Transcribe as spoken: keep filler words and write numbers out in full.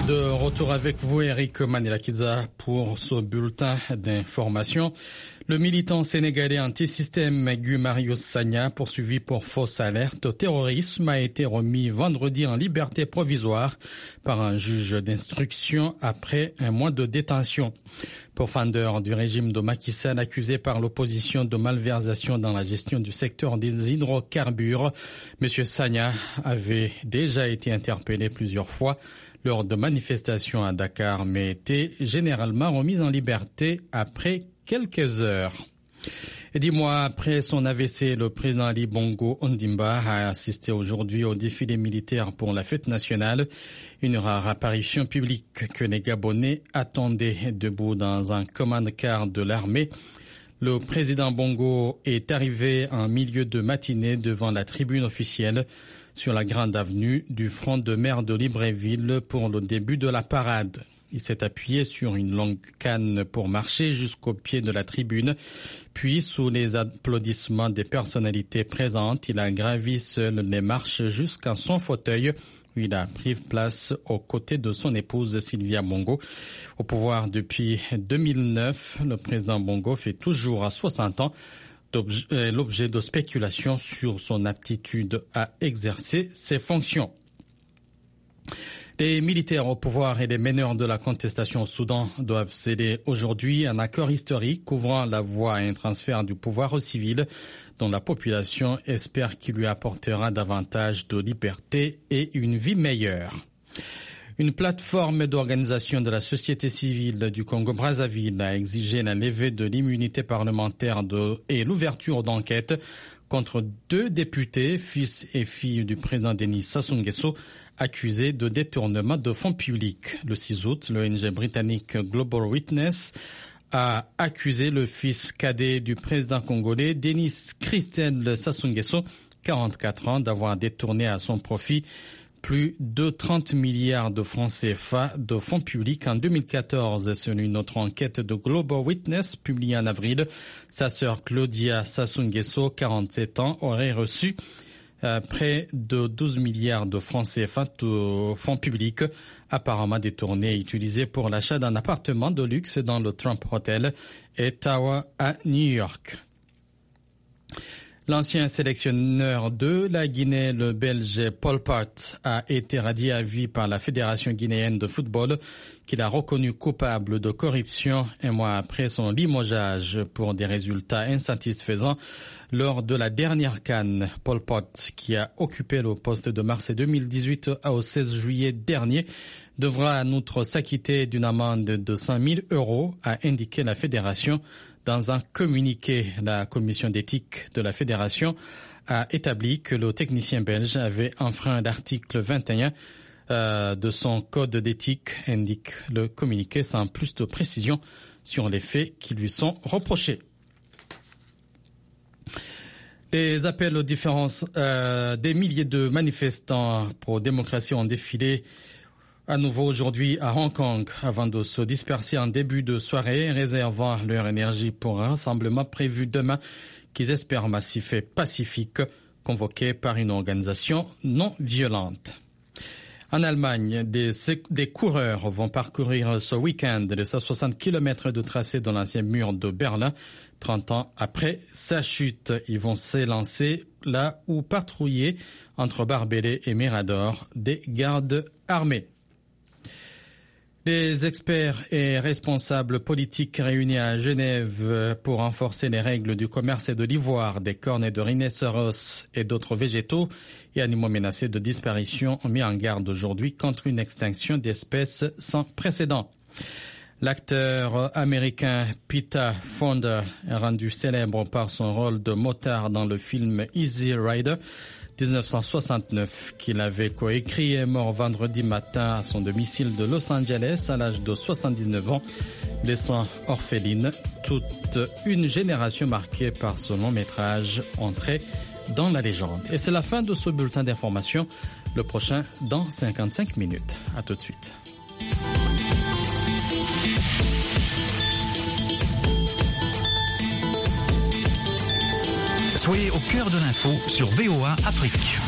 De retour avec vous, Eric Manilakiza, pour ce bulletin d'information. Le militant sénégalais anti-système Guy Marius Sagna, poursuivi pour fausse alerte au terrorisme, a été remis vendredi en liberté provisoire par un juge d'instruction après un mois de détention. Pourfendeur du régime de Macky Sall, accusé par l'opposition de malversation dans la gestion du secteur des hydrocarbures, M. Sagna avait déjà été interpellé plusieurs fois lors de manifestations à Dakar, mais était généralement remis en liberté après quelques heures. Et dix mois après son A V C, le président Ali Bongo Ondimba a assisté aujourd'hui au défilé militaire pour la fête nationale, une rare apparition publique que les Gabonais attendaient debout dans un command car de l'armée. Le président Bongo est arrivé en milieu de matinée devant la tribune officielle sur la grande avenue du front de mer de Libreville pour le début de la parade. Il s'est appuyé sur une longue canne pour marcher jusqu'au pied de la tribune. Puis, sous les applaudissements des personnalités présentes, il a gravi seul les marches jusqu'à son fauteuil où il a pris place aux côtés de son épouse Sylvia Bongo. Au pouvoir depuis deux mille neuf, le président Bongo fait toujours à soixante ans l'objet de spéculations sur son aptitude à exercer ses fonctions. Les militaires au pouvoir et les meneurs de la contestation au Soudan doivent céder aujourd'hui un accord historique ouvrant la voie à un transfert du pouvoir aux civils dont la population espère qu'il lui apportera davantage de liberté et une vie meilleure. Une plateforme d'organisation de la société civile du Congo-Brazzaville a exigé la levée de l'immunité parlementaire de, et l'ouverture d'enquêtes contre deux députés, fils et filles du président Denis Sassou Nguesso, accusés de détournement de fonds publics. Le six août, l'O N G britannique Global Witness a accusé le fils cadet du président congolais, Denis Christel Sassou Nguesso, quarante-quatre ans, d'avoir détourné à son profit plus de trente milliards de francs C F A de fonds publics en deux mille quatorze. Selon une autre enquête de Global Witness publiée en avril, sa sœur Claudia Sassou Nguesso, quarante-sept ans, aurait reçu euh, près de douze milliards de francs C F A de fonds publics apparemment détournés et utilisés pour l'achat d'un appartement de luxe dans le Trump Hotel et Tower à New York. L'ancien sélectionneur de la Guinée, le Belge Paul Pot, a été radié à vie par la Fédération guinéenne de football, qu'il a reconnu coupable de corruption un mois après son limogeage pour des résultats insatisfaisants lors de la dernière CAN. Paul Pot, qui a occupé le poste de mars deux mille dix-huit au seize juillet dernier, devra en outre s'acquitter d'une amende de cinq mille euros, a indiqué la Fédération. Dans un communiqué, la commission d'éthique de la Fédération a établi que le technicien belge avait enfreint l'article vingt et un euh, de son code d'éthique, indique le communiqué sans plus de précision sur les faits qui lui sont reprochés. Les appels aux différences euh, des milliers de manifestants pro démocratie ont défilé à nouveau aujourd'hui à Hong Kong, avant de se disperser en début de soirée, réservant leur énergie pour un rassemblement prévu demain qu'ils espèrent massif et pacifique, convoqué par une organisation non violente. En Allemagne, des, des coureurs vont parcourir ce week-end les cent soixante kilomètres de tracé de l'ancien mur de Berlin. trente ans après sa chute, ils vont s'élancer là où patrouiller entre Barbelé et Mirador des gardes armés. Les experts et responsables politiques réunis à Genève pour renforcer les règles du commerce et de l'ivoire, des cornes et de rhinocéros et d'autres végétaux et animaux menacés de disparition ont mis en garde aujourd'hui contre une extinction d'espèces sans précédent. L'acteur américain Peter Fonda, rendu célèbre par son rôle de motard dans le film Easy Rider, dix-neuf cent soixante-neuf, qu'il avait coécrit, est mort vendredi matin à son domicile de Los Angeles à l'âge de soixante-dix-neuf ans, laissant orpheline toute une génération marquée par ce long métrage entré dans la légende. Et c'est la fin de ce bulletin d'information. Le prochain dans cinquante-cinq minutes. À tout de suite. Soyez au cœur de l'info sur V O A Afrique.